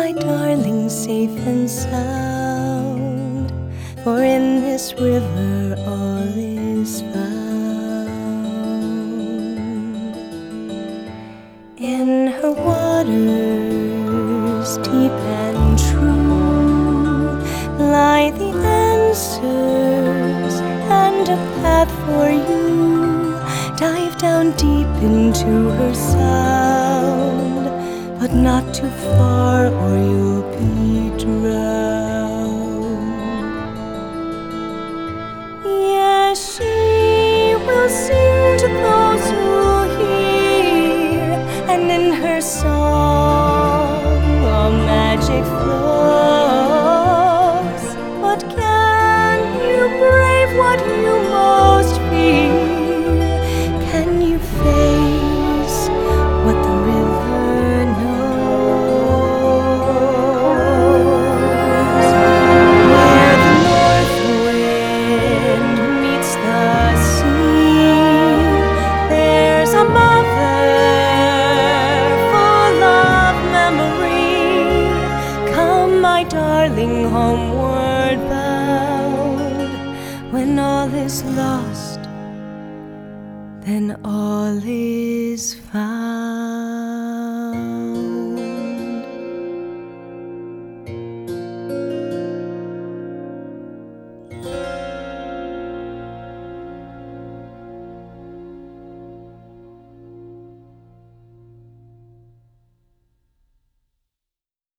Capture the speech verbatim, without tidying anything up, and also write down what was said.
my darling, safe and sound, for in this river all is found. In her waters deep and true lie the answers and a path for you. Dive down deep into her sound, but not too far or you'll be drowned. Yes, she will sing to those who hear, and in her song a magic flows. But can you brave what you most fear? Can you face what the river knows? Where the north wind meets the sea, there's a mother full of memory. Come, my darling, homeward bound. When all is lost, then all is found.